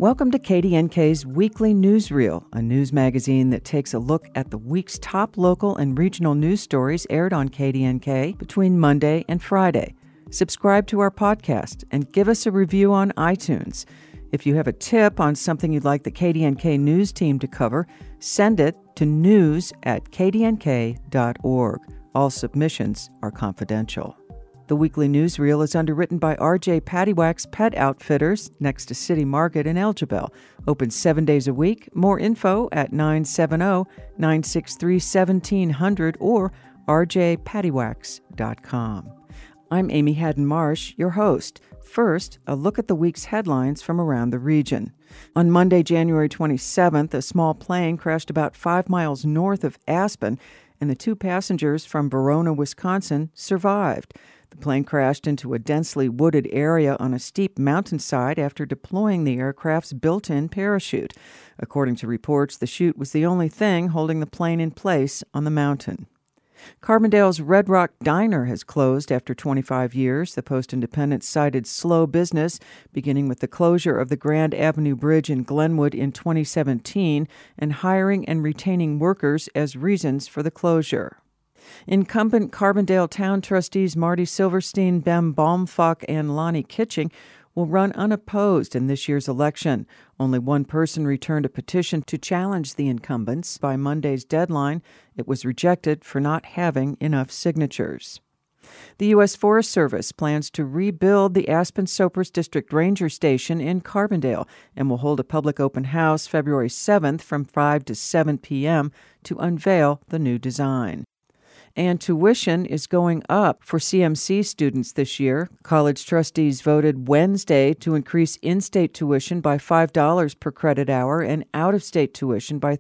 Welcome to KDNK's Weekly Newsreel, a news magazine that takes a look at the week's top local and regional news stories aired on KDNK between Monday and Friday. Subscribe to our podcast and give us a review on iTunes. If you have a tip on something you'd like the KDNK news team to cover, send it to news@kdnk.org. All submissions are confidential. The Weekly Newsreel is underwritten by R.J. Paddywhack's Pet Outfitters next to City Market in Elgibel. Open 7 days a week. More info at 970-963-1700 or rjpaddywhacks.com. I'm Amy Haddon-Marsh, your host. First, a look at the week's headlines from around the region. On Monday, January 27th, a small plane crashed about 5 miles north of Aspen, and the 2 passengers from Verona, Wisconsin, survived. The plane crashed into a densely wooded area on a steep mountainside after deploying the aircraft's built-in parachute. According to reports, the chute was the only thing holding the plane in place on the mountain. Carbondale's Red Rock Diner has closed after 25 years. The Post-Independent cited slow business, beginning with the closure of the Grand Avenue Bridge in Glenwood in 2017 and hiring and retaining workers as reasons for the closure. Incumbent Carbondale Town Trustees Marty Silverstein, Bem Baumfach, and Lonnie Kitching will run unopposed in this year's election. Only one person returned a petition to challenge the incumbents. By Monday's deadline, it was rejected for not having enough signatures. The U.S. Forest Service plans to rebuild the Aspen-Sopris District Ranger Station in Carbondale and will hold a public open house February 7th from 5 to 7 p.m. to unveil the new design. And tuition is going up for CMC students this year. College trustees voted Wednesday to increase in-state tuition by $5 per credit hour and out-of-state tuition by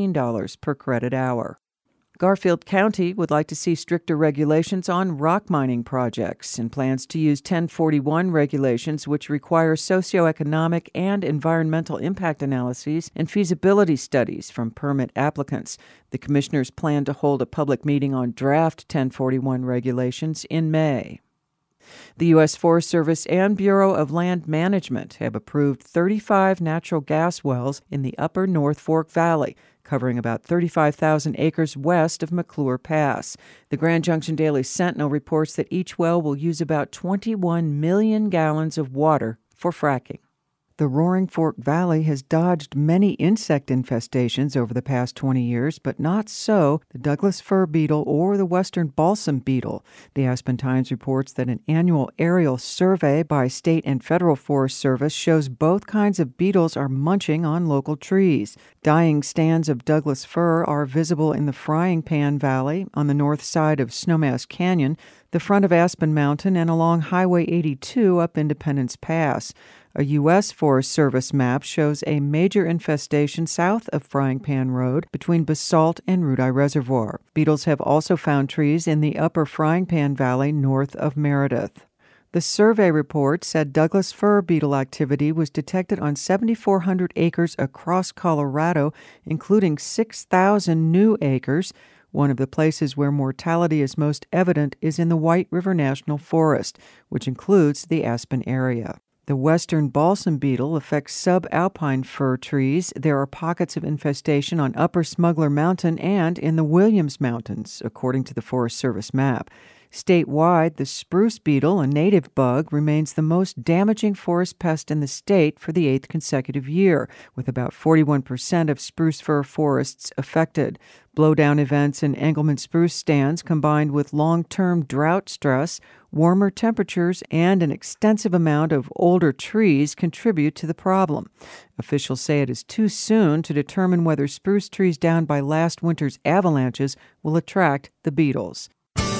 $13 per credit hour. Garfield County would like to see stricter regulations on rock mining projects and plans to use 1041 regulations, which require socioeconomic and environmental impact analyses and feasibility studies from permit applicants. The commissioners plan to hold a public meeting on draft 1041 regulations in May. The U.S. Forest Service and Bureau of Land Management have approved 35 natural gas wells in the upper North Fork Valley, covering about 35,000 acres west of McClure Pass. The Grand Junction Daily Sentinel reports that each well will use about 21 million gallons of water for fracking. The Roaring Fork Valley has dodged many insect infestations over the past 20 years, but not so the Douglas fir beetle or the western balsam beetle. The Aspen Times reports that an annual aerial survey by state and federal Forest Service shows both kinds of beetles are munching on local trees. Dying stands of Douglas fir are visible in the Frying Pan Valley, on the north side of Snowmass Canyon, the front of Aspen Mountain, and along Highway 82 up Independence Pass. A U.S. Forest Service map shows a major infestation south of Frying Pan Road between Basalt and Rudeye Reservoir. Beetles have also found trees in the upper Frying Pan Valley north of Meredith. The survey report said Douglas fir beetle activity was detected on 7,400 acres across Colorado, including 6,000 new acres. One of the places where mortality is most evident is in the White River National Forest, which includes the Aspen area. The western balsam beetle affects subalpine fir trees. There are pockets of infestation on Upper Smuggler Mountain and in the Williams Mountains, according to the Forest Service map. Statewide, the spruce beetle, a native bug, remains the most damaging forest pest in the state for the 8th consecutive year, with about 41% of spruce fir forests affected. Blowdown events in Engelmann spruce stands, combined with long-term drought stress, warmer temperatures, and an extensive amount of older trees contribute to the problem. Officials say it is too soon to determine whether spruce trees downed by last winter's avalanches will attract the beetles.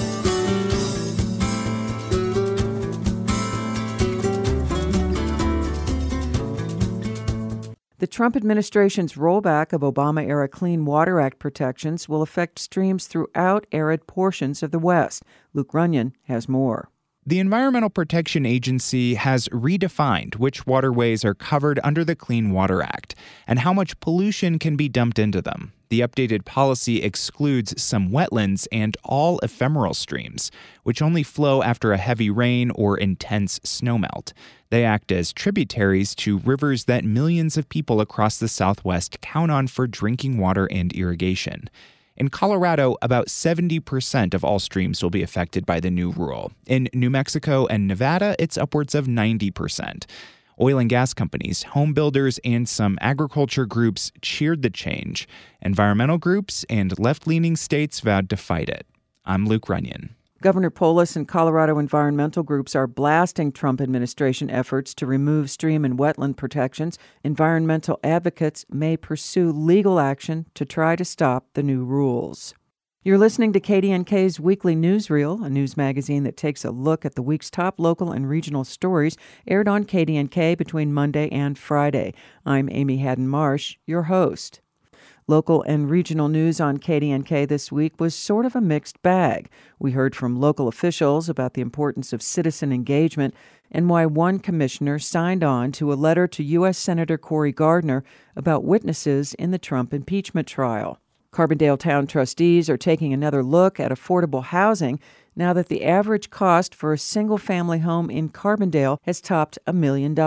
The Trump administration's rollback of Obama-era Clean Water Act protections will affect streams throughout arid portions of the West. Luke Runyon has more. The Environmental Protection Agency has redefined which waterways are covered under the Clean Water Act and how much pollution can be dumped into them. The updated policy excludes some wetlands and all ephemeral streams, which only flow after a heavy rain or intense snowmelt. They act as tributaries to rivers that millions of people across the Southwest count on for drinking water and irrigation. In Colorado, about 70% of all streams will be affected by the new rule. In New Mexico and Nevada, it's upwards of 90%. Oil and gas companies, home builders, and some agriculture groups cheered the change. Environmental groups and left-leaning states vowed to fight it. I'm Luke Runyon. Governor Polis and Colorado environmental groups are blasting Trump administration efforts to remove stream and wetland protections. Environmental advocates may pursue legal action to try to stop the new rules. You're listening to KDNK's Weekly Newsreel, a news magazine that takes a look at the week's top local and regional stories, aired on KDNK between Monday and Friday. I'm Amy Haddon Marsh, your host. Local and regional news on KDNK this week was sort of a mixed bag. We heard from local officials about the importance of citizen engagement and why one commissioner signed on to a letter to U.S. Senator Cory Gardner about witnesses in the Trump impeachment trial. Carbondale Town trustees are taking another look at affordable housing now that the average cost for a single-family home in Carbondale has topped $1 million.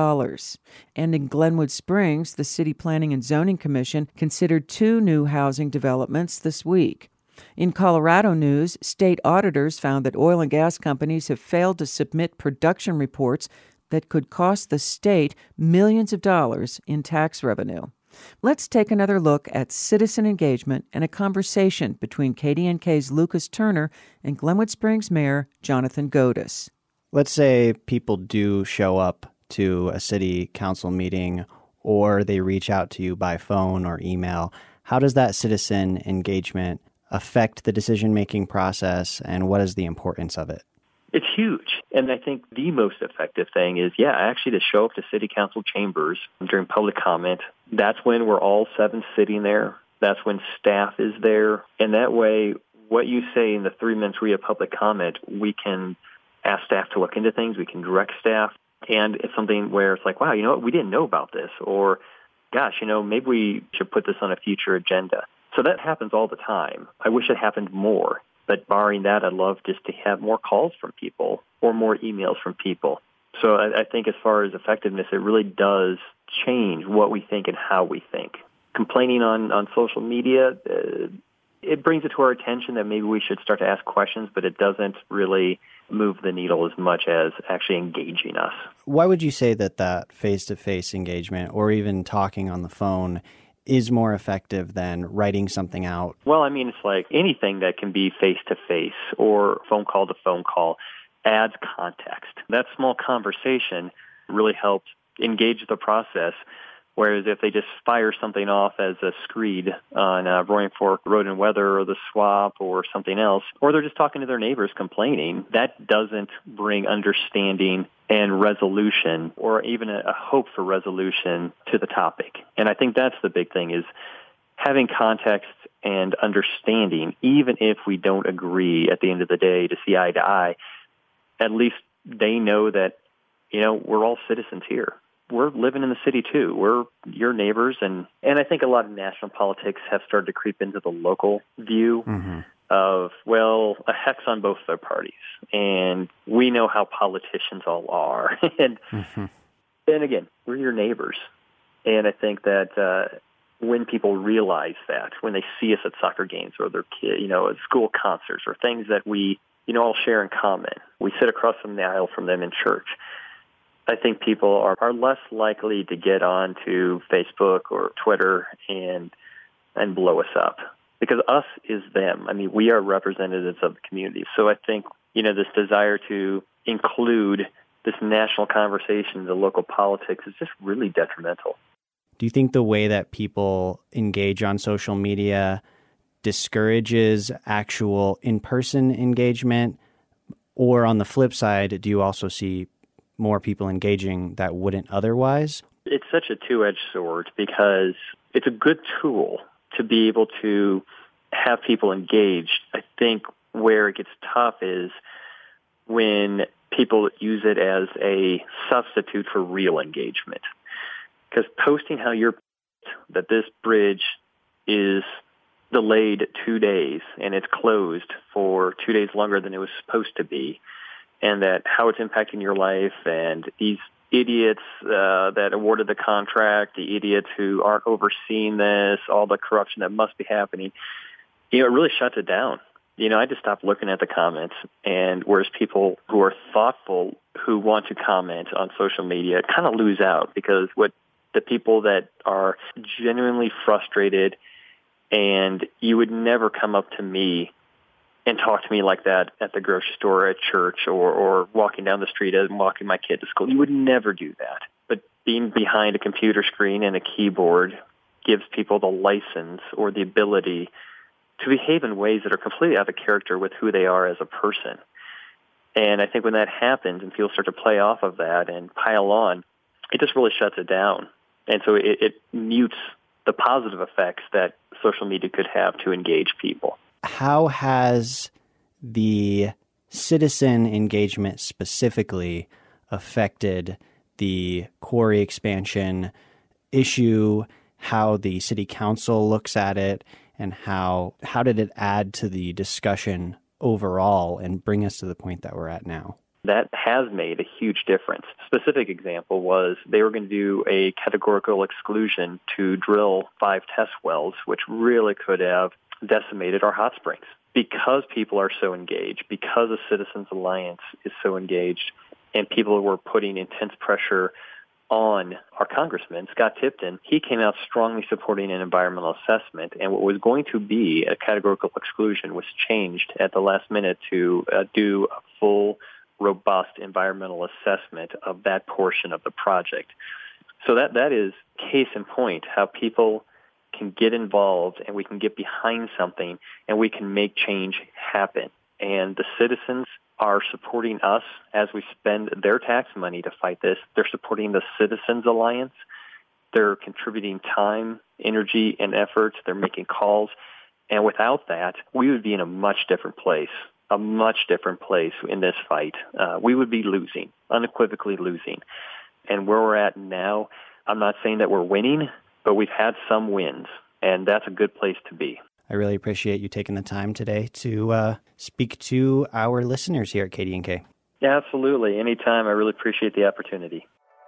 And in Glenwood Springs, the City Planning and Zoning Commission considered 2 new housing developments this week. In Colorado news, state auditors found that oil and gas companies have failed to submit production reports that could cost the state millions of dollars in tax revenue. Let's take another look at citizen engagement and a conversation between KDNK's Lucas Turner and Glenwood Springs Mayor Jonathan Godis. Let's say people do show up to a city council meeting or they reach out to you by phone or email. How does that citizen engagement affect the decision-making process, and what is the importance of it? It's huge. And I think the most effective thing is, actually to show up to city council chambers during public comment. That's when we're all 7 sitting there. That's when staff is there. And that way, what you say in the 3 minutes we have public comment, we can ask staff to look into things. We can direct staff. And it's something where it's like, wow, you know what? We didn't know about this. Or, gosh, maybe we should put this on a future agenda. So that happens all the time. I wish it happened more. But barring that, I'd love just to have more calls from people or more emails from people. So I think as far as effectiveness, it really does change what we think and how we think. Complaining on social media, it brings it to our attention that maybe we should start to ask questions, but it doesn't really move the needle as much as actually engaging us. Why would you say that face-to-face engagement or even talking on the phone is more effective than writing something out? Well, it's like anything that can be face-to-face or phone call to phone call adds context. That small conversation really helps engage the process, whereas if they just fire something off as a screed on Roaring Fork Road and Weather or the swap or something else, or they're just talking to their neighbors complaining, that doesn't bring understanding and resolution, or even a hope for resolution to the topic. And I think that's the big thing, is having context and understanding, even if we don't agree at the end of the day to see eye to eye. At least they know that, we're all citizens here. We're living in the city too. We're your neighbors. And I think a lot of national politics have started to creep into the local view of, a hex on both their parties. And we know how politicians all are. And again, we're your neighbors. And I think that when people realize that, when they see us at soccer games or their kid, at school concerts or things that we, all share in common, we sit across from the aisle from them in church. I think people are less likely to get onto Facebook or Twitter and blow us up, because us is them. We are representatives of the community. So I think, this desire to include this national conversation, the local politics, is just really detrimental. Do you think the way that people engage on social media discourages actual in-person engagement? Or on the flip side, do you also see more people engaging that wouldn't otherwise? It's such a two-edged sword, because it's a good tool to be able to have people engaged. I think where it gets tough is when people use it as a substitute for real engagement. Because posting that this bridge is delayed 2 days and it's closed for 2 days longer than it was supposed to be, and that how it's impacting your life, and these idiots that awarded the contract, the idiots who aren't overseeing this, all the corruption that must be happening, it really shuts it down. I just stopped looking at the comments, and whereas people who are thoughtful, who want to comment on social media, kind of lose out, because what the people that are genuinely frustrated, and you would never come up to me and talk to me like that at the grocery store, at church, or walking down the street and walking my kid to school. You would never do that. But being behind a computer screen and a keyboard gives people the license or the ability to behave in ways that are completely out of character with who they are as a person. And I think when that happens and people start to play off of that and pile on, it just really shuts it down. And so it mutes the positive effects that social media could have to engage people. How has the citizen engagement specifically affected the quarry expansion issue, how the city council looks at it, and how did it add to the discussion overall and bring us to the point that we're at now? That has made a huge difference. Specific example was they were going to do a categorical exclusion to drill 5 test wells, which really could have decimated our hot springs. Because people are so engaged, because the Citizens Alliance is so engaged, and people were putting intense pressure on our congressman, Scott Tipton, he came out strongly supporting an environmental assessment, and what was going to be a categorical exclusion was changed at the last minute to do a full, robust environmental assessment of that portion of the project. So that is case in point, how people can get involved and we can get behind something and we can make change happen. And the citizens are supporting us as we spend their tax money to fight this. They're supporting the Citizens Alliance. They're contributing time, energy, and effort. They're making calls. And without that, we would be in a much different place in this fight. We would be losing, unequivocally losing. And where we're at now, I'm not saying that we're winning, but we've had some wins, and that's a good place to be. I really appreciate you taking the time today to speak to our listeners here at KDNK. Yeah, absolutely. Anytime. I really appreciate the opportunity.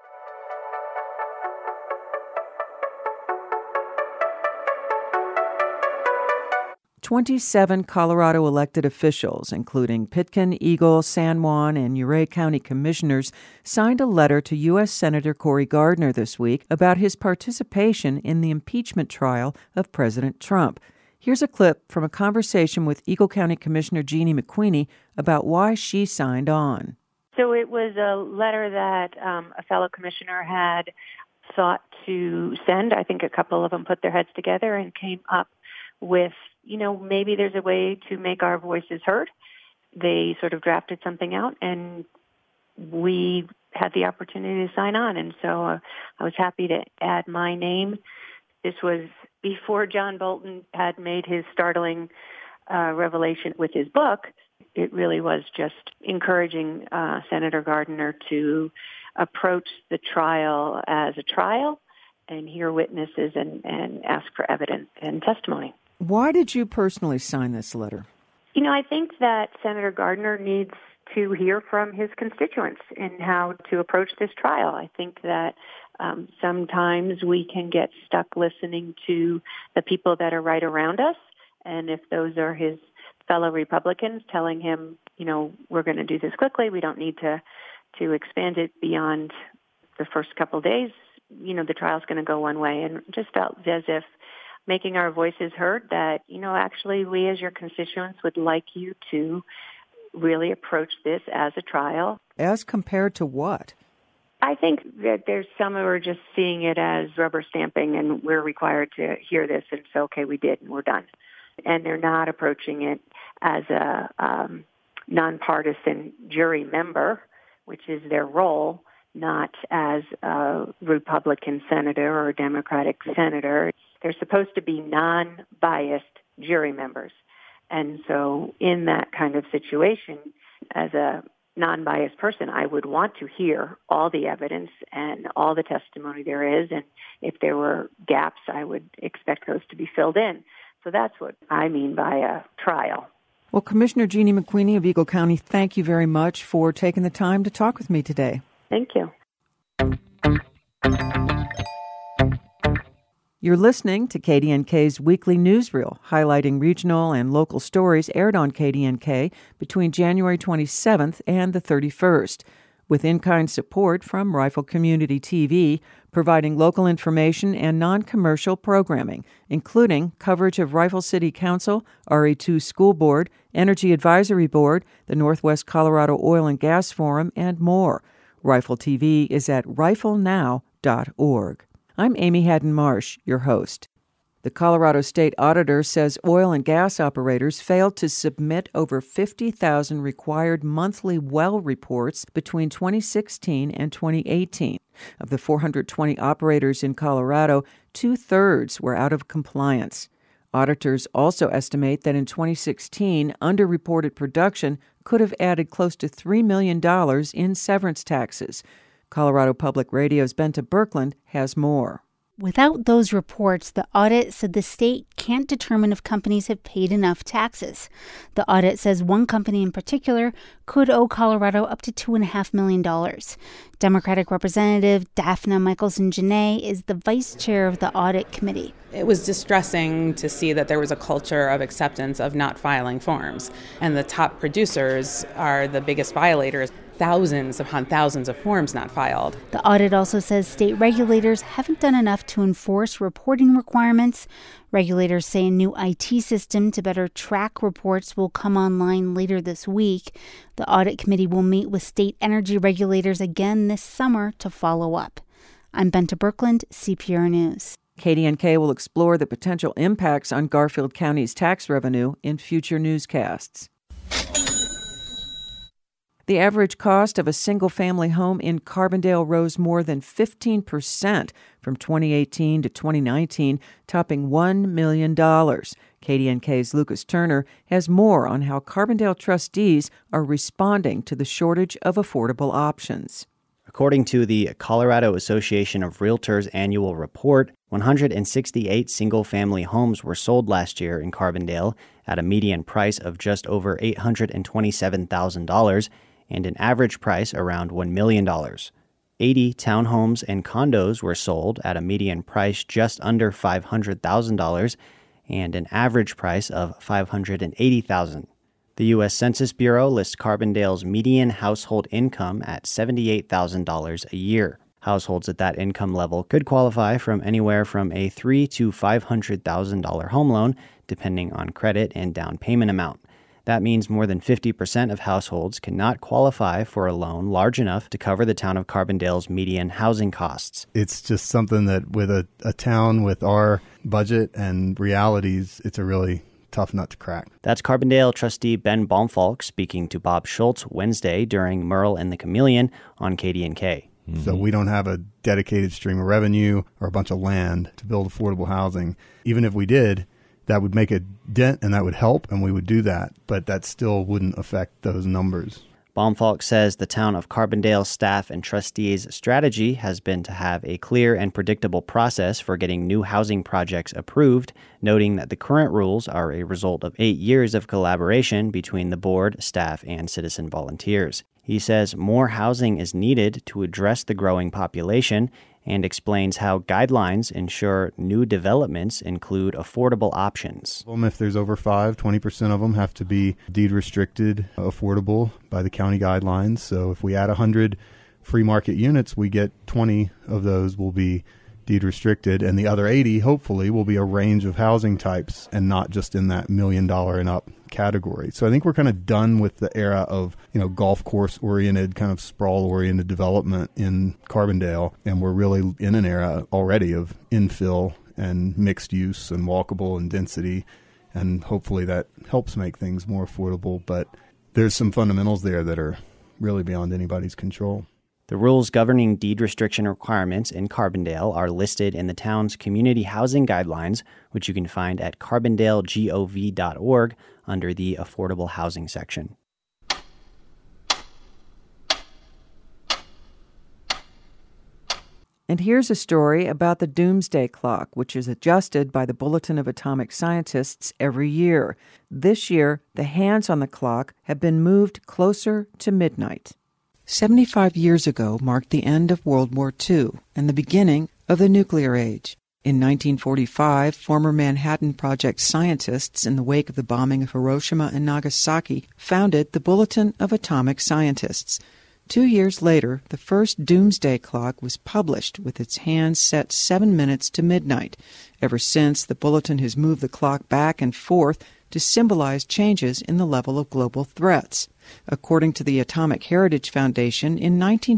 "27 Colorado elected officials, including Pitkin, Eagle, San Juan, and Ouray County commissioners, signed a letter to U.S. Senator Cory Gardner this week about his participation in the impeachment trial of President Trump. Here's a clip from a conversation with Eagle County Commissioner Jeannie McQueenie about why she signed on. So it was a letter that a fellow commissioner had sought to send. I think a couple of them put their heads together and came up with, maybe there's a way to make our voices heard. They sort of drafted something out, and we had the opportunity to sign on. And so I was happy to add my name. This was before John Bolton had made his startling revelation with his book. It really was just encouraging Senator Gardner to approach the trial as a trial and hear witnesses and ask for evidence and testimony. Why did you personally sign this letter? I think that Senator Gardner needs to hear from his constituents in how to approach this trial. I think that sometimes we can get stuck listening to the people that are right around us, and if those are his fellow Republicans telling him, we're going to do this quickly, we don't need to expand it beyond the first couple of days, the trial's going to go one way. And just felt as if making our voices heard that, actually we as your constituents would like you to really approach this as a trial. As compared to what? I think that there's some who are just seeing it as rubber stamping and we're required to hear this and say, okay, we did and we're done. And they're not approaching it as a nonpartisan jury member, which is their role, not as a Republican senator or a Democratic senator. They're supposed to be non-biased jury members. And so in that kind of situation, as a non-biased person, I would want to hear all the evidence and all the testimony there is. And if there were gaps, I would expect those to be filled in. So that's what I mean by a trial. Well, Commissioner Jeannie McQueenie of Eagle County, thank you very much for taking the time to talk with me today. Thank you. You're listening to KDNK's weekly newsreel, highlighting regional and local stories aired on KDNK between January 27th and the 31st, with in-kind support from Rifle Community TV, providing local information and non-commercial programming, including coverage of Rifle City Council, RE2 School Board, Energy Advisory Board, the Northwest Colorado Oil and Gas Forum, and more. Rifle TV is at riflenow.org. I'm Amy Haddon-Marsh, your host. The Colorado State Auditor says oil and gas operators failed to submit over 50,000 required monthly well reports between 2016 and 2018. Of the 420 operators in Colorado, 2/3 were out of compliance. Auditors also estimate that in 2016, underreported production could have added close to $3 million in severance taxes. Colorado Public Radio's Benta Birkeland has more. Without those reports, the audit said the state can't determine if companies have paid enough taxes. The audit says one company in particular could owe Colorado up to $2.5 million. Democratic Representative Daphna Michelson-Janae is the vice chair of the audit committee. It was distressing to see that there was a culture of acceptance of not filing forms. And the top producers are the biggest violators. Thousands upon thousands of forms not filed. The audit also says state regulators haven't done enough to enforce reporting requirements. Regulators say a new IT system to better track reports will come online later this week. The audit committee will meet with state energy regulators again this summer to follow up. I'm Benta Birkeland, CPR News. KDNK will explore the potential impacts on Garfield County's tax revenue in future newscasts. The average cost of a single-family home in Carbondale rose more than 15% from 2018 to 2019, topping $1 million. KDNK's Lucas Turner has more on how Carbondale trustees are responding to the shortage of affordable options. According to the Colorado Association of Realtors annual report, 168 single-family homes were sold last year in Carbondale at a median price of just over $827,000 and an average price around $1 million. 80 townhomes and condos were sold at a median price just under $500,000 and an average price of $580,000. The U.S. Census Bureau lists Carbondale's median household income at $78,000 a year. Households at that income level could qualify from anywhere from a $300,000 to $500,000 home loan, depending on credit and down payment amount. That means more than 50% of households cannot qualify for a loan large enough to cover the town of Carbondale's median housing costs. It's just something that with a town with our budget and realities, it's a really tough nut to crack. That's Carbondale trustee Ben Baumfalk speaking to Bob Schultz Wednesday during Merle and the Chameleon on KDNK. Mm-hmm. So we don't have a dedicated stream of revenue or a bunch of land to build affordable housing. Even if we did, that would make a dent and that would help, and we would do that, but that still wouldn't affect those numbers. Baumfalk says the town of Carbondale staff and trustees' strategy has been to have a clear and predictable process for getting new housing projects approved, noting that the current rules are a result of 8 years of collaboration between the board, staff, and citizen volunteers. He says more housing is needed to address the growing population and explains how guidelines ensure new developments include affordable options. If there's over 20% of them have to be deed restricted, affordable by the county guidelines. So if we add 100 free market units, we get 20 of those will be deed restricted, and the other 80, hopefully, will be a range of housing types and not just in that $1 million and up category. So I think we're kind of done with the era of, golf course oriented, kind of sprawl oriented development in Carbondale. And we're really in an era already of infill and mixed use and walkable and density. And hopefully that helps make things more affordable. But there's some fundamentals there that are really beyond anybody's control. The rules governing deed restriction requirements in Carbondale are listed in the town's community housing guidelines, which you can find at carbondalegov.org under the affordable housing section. And here's a story about the Doomsday Clock, which is adjusted by the Bulletin of Atomic Scientists every year. This year, the hands on the clock have been moved closer to midnight. 75 years ago marked the end of World War II and the beginning of the nuclear age. In 1945, former Manhattan Project scientists, in the wake of the bombing of Hiroshima and Nagasaki, founded the Bulletin of Atomic Scientists. 2 years later, the first Doomsday Clock was published with its hands set 7 minutes to midnight. Ever since, the Bulletin has moved the clock back and forth to symbolize changes in the level of global threats. According to the Atomic Heritage Foundation, in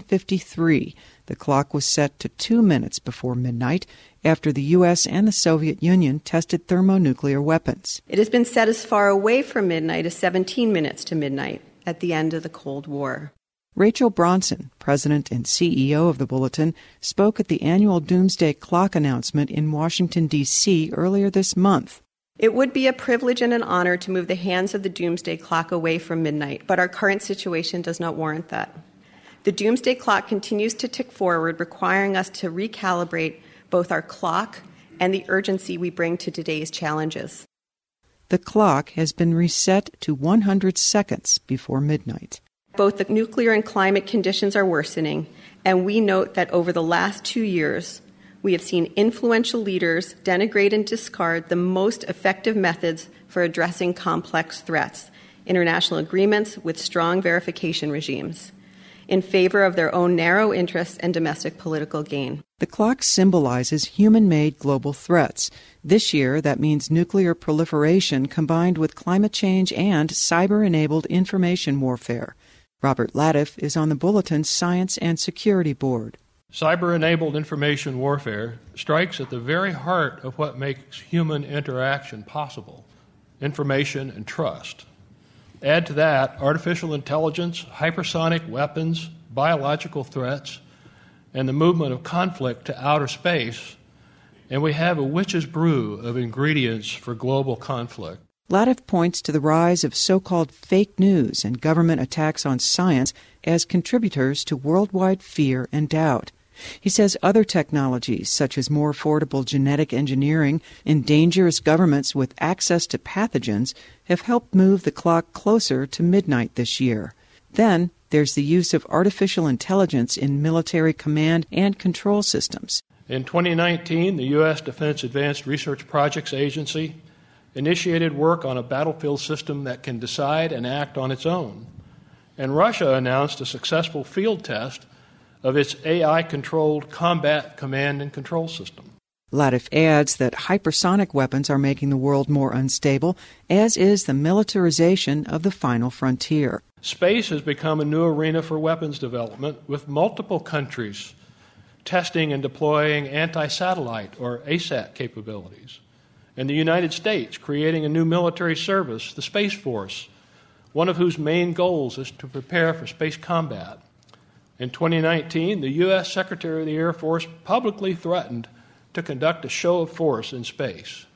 1953, the clock was set to 2 minutes before midnight after the U.S. and the Soviet Union tested thermonuclear weapons. It has been set as far away from midnight as 17 minutes to midnight at the end of the Cold War. Rachel Bronson, president and CEO of the Bulletin, spoke at the annual Doomsday Clock announcement in Washington, D.C. earlier this month. It would be a privilege and an honor to move the hands of the Doomsday Clock away from midnight, but our current situation does not warrant that. The Doomsday Clock continues to tick forward, requiring us to recalibrate both our clock and the urgency we bring to today's challenges. The clock has been reset to 100 seconds before midnight. Both the nuclear and climate conditions are worsening, and we note that over the last 2 years, we have seen influential leaders denigrate and discard the most effective methods for addressing complex threats, international agreements with strong verification regimes, in favor of their own narrow interests and domestic political gain. The clock symbolizes human-made global threats. This year, that means nuclear proliferation combined with climate change and cyber-enabled information warfare. Robert Latiff is on the Bulletin's Science and Security Board. Cyber-enabled information warfare strikes at the very heart of what makes human interaction possible: information and trust. Add to that artificial intelligence, hypersonic weapons, biological threats, and the movement of conflict to outer space, and we have a witch's brew of ingredients for global conflict. Latiff points to the rise of so-called fake news and government attacks on science as contributors to worldwide fear and doubt. He says other technologies, such as more affordable genetic engineering and dangerous governments with access to pathogens, have helped move the clock closer to midnight this year. Then there's the use of artificial intelligence in military command and control systems. In 2019, the U.S. Defense Advanced Research Projects Agency initiated work on a battlefield system that can decide and act on its own. And Russia announced a successful field test of its AI-controlled combat command and control system. Latiff adds that hypersonic weapons are making the world more unstable, as is the militarization of the final frontier. Space has become a new arena for weapons development, with multiple countries testing and deploying anti-satellite or ASAT capabilities, and the United States creating a new military service, the Space Force, one of whose main goals is to prepare for space combat. In 2019, the U.S. Secretary of the Air Force publicly threatened to conduct a show of force in space.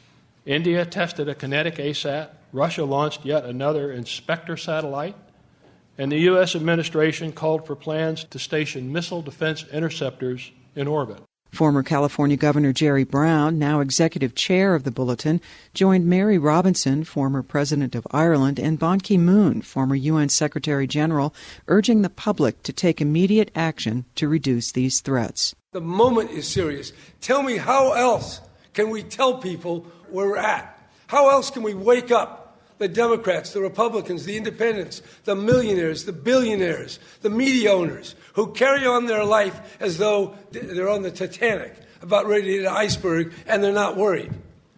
India tested a kinetic ASAT, Russia launched yet another Inspector satellite, and the U.S. administration called for plans to station missile defense interceptors in orbit. Former California Governor Jerry Brown, now executive chair of the Bulletin, joined Mary Robinson, former president of Ireland, and Ban Ki-moon, former UN Secretary General, urging the public to take immediate action to reduce these threats. The moment is serious. Tell me, how else can we tell people where we're at? How else can we wake up the Democrats, the Republicans, the independents, the millionaires, the billionaires, the media owners, who carry on their life as though they're on the Titanic, about ready to hit an iceberg, and they're not worried?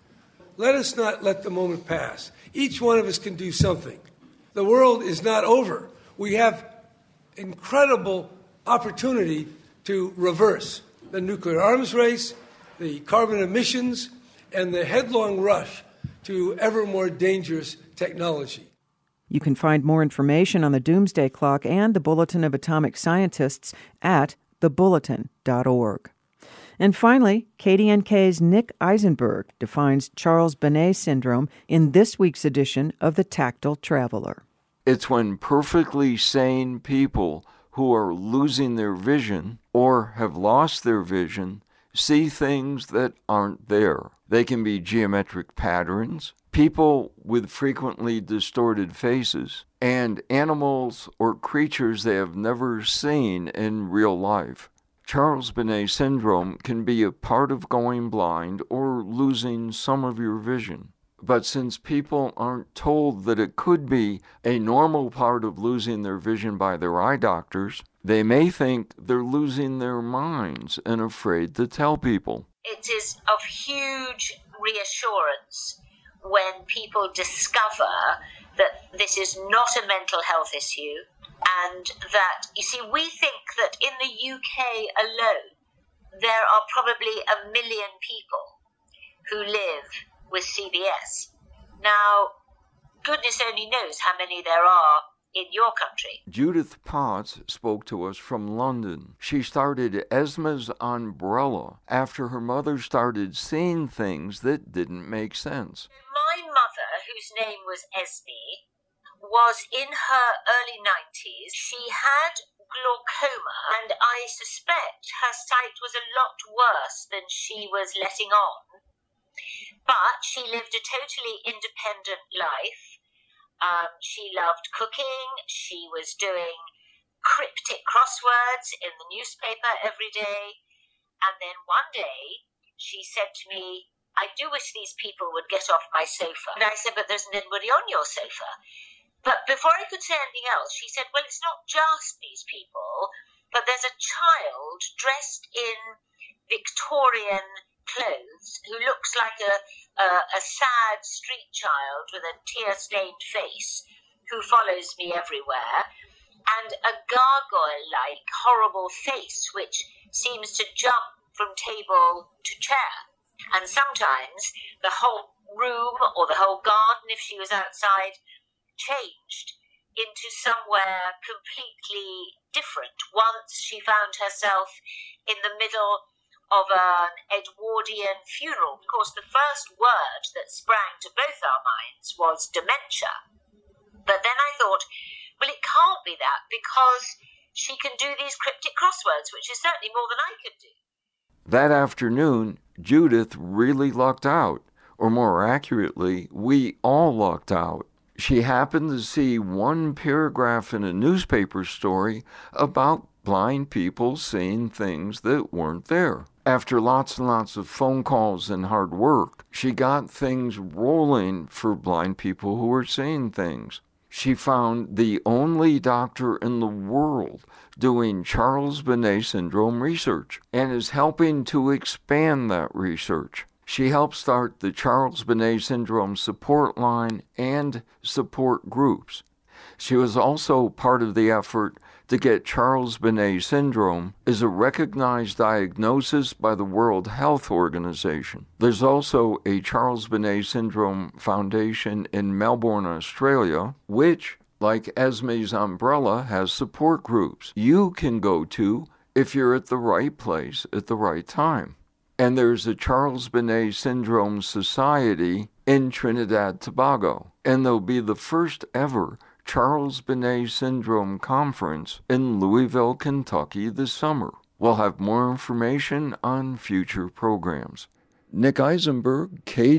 Let us not let the moment pass. Each one of us can do something. The world is not over. We have incredible opportunity to reverse the nuclear arms race, the carbon emissions, and the headlong rush to ever more dangerous technology. You can find more information on the Doomsday Clock and the Bulletin of Atomic Scientists at thebulletin.org. And finally, KDNK's Nick Eisenberg defines Charles Bonnet syndrome in this week's edition of The Tactile Traveler. It's when perfectly sane people who are losing their vision or have lost their vision see things that aren't there. They can be geometric patterns, people with frequently distorted faces, and animals or creatures they have never seen in real life. Charles-Bonnet syndrome can be a part of going blind or losing some of your vision. But since people aren't told that it could be a normal part of losing their vision by their eye doctors, they may think they're losing their minds and afraid to tell people. It is of huge reassurance when people discover that this is not a mental health issue, and that, you see, we think that in the UK alone, there are probably 1 million people who live with CBS. Now, goodness only knows how many there are in your country. Judith Potts spoke to us from London. She started Esma's Umbrella after her mother started seeing things that didn't make sense. My mother, whose name was Esme, was in her early 90s. She had glaucoma, and I suspect her sight was a lot worse than she was letting on. But she lived a totally independent life. She loved cooking. She was doing cryptic crosswords in the newspaper every day. And then one day she said to me, "I do wish these people would get off my sofa." And I said, "But there's nobody on your sofa." But before I could say anything else, she said, "Well, it's not just these people, but there's a child dressed in Victorian clothes who looks like a sad street child with a tear-stained face who follows me everywhere, and a gargoyle-like horrible face which seems to jump from table to chair. And sometimes the whole room or the whole garden, if she was outside, changed into somewhere completely different. Once she found herself in the middle of an Edwardian funeral. Of course, the first word that sprang to both our minds was dementia. But then I thought, well, it can't be that, because she can do these cryptic crosswords, which is certainly more than I could do. That afternoon, Judith really lucked out, or more accurately, we all lucked out. She happened to see one paragraph in a newspaper story about blind people seeing things that weren't there. After lots and lots of phone calls and hard work, she got things rolling for blind people who were seeing things. She found the only doctor in the world doing Charles-Bonnet syndrome research and is helping to expand that research. She helped start the Charles-Bonnet syndrome support line and support groups. She was also part of the effort to get Charles-Bonnet syndrome as a recognized diagnosis by the World Health Organization. There's also a Charles-Bonnet syndrome foundation in Melbourne, Australia, which, like Esme's Umbrella, has support groups you can go to if you're at the right place at the right time. And there's a Charles-Bonnet Syndrome Society in Trinidad, Tobago, and there'll be the first ever Charles-Bonnet Syndrome Conference in Louisville, Kentucky this summer. We'll have more information on future programs. Nick Eisenberg,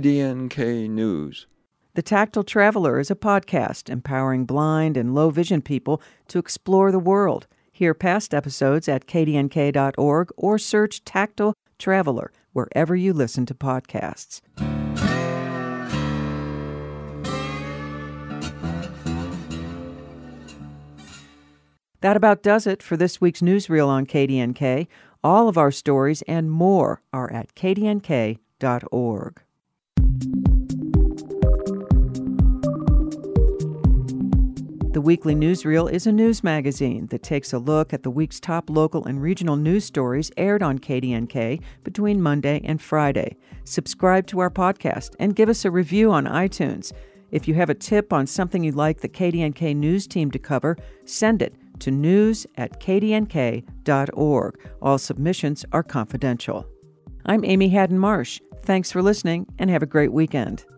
KDNK News. The Tactile Traveler is a podcast empowering blind and low vision people to explore the world. Hear past episodes at kdnk.org or search Tactile Traveler wherever you listen to podcasts. That about does it for this week's newsreel on KDNK. All of our stories and more are at kdnk.org. The weekly newsreel is a news magazine that takes a look at the week's top local and regional news stories aired on KDNK between Monday and Friday. Subscribe to our podcast and give us a review on iTunes. If you have a tip on something you'd like the KDNK news team to cover, send it to news@kdnk.org. All submissions are confidential. I'm Amy Haddon Marsh. Thanks for listening and have a great weekend.